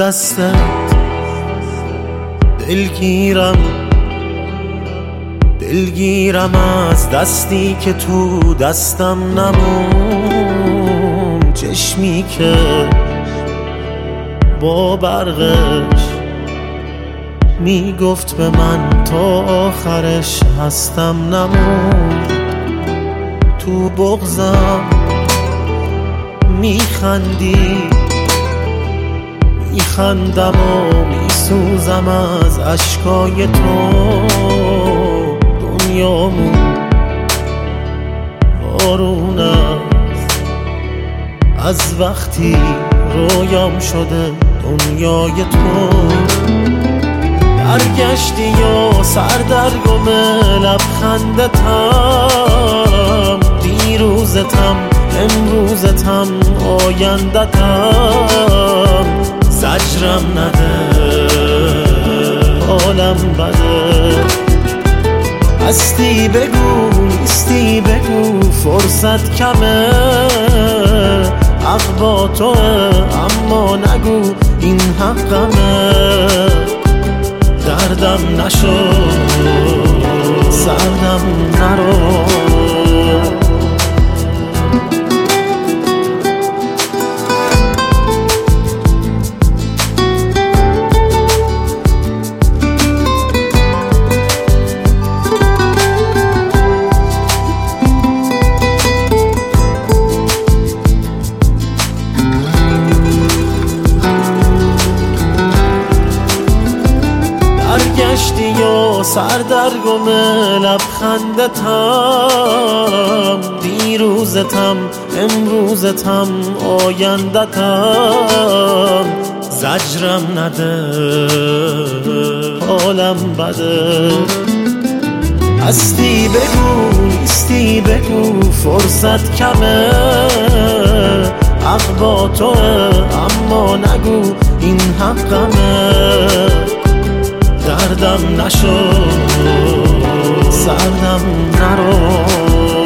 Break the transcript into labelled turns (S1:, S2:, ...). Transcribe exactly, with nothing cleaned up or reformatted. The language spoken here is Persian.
S1: دستت دلگیرم، دلگیرم از دستی که تو دستم نمون، چشمی که با برقش میگفت به من تا آخرش هستم نمون. تو بغضم میخندی، میخندم و میسوزم از اشکای تو. دنیامون بارون است از وقتی رویام شده دنیای تو. برگشتی و سردرگم لبخندتم، دیروزتم امروزتم آیندتم. زجرم نده حالم بده، هستی بگو نیستی بگو فرصت کمه. حق با توه اما نگو این حقمه. دردم نشو سردم نرو، برگشتی و سردرگم لبخندتم، دیروزتم امروزتم آیندتم. زجرم نده حالم بده، هستی بگو نیستی بگو فرصت کمه. حق با توه اما نگو این حقمه. دردم نشو سردم نرو.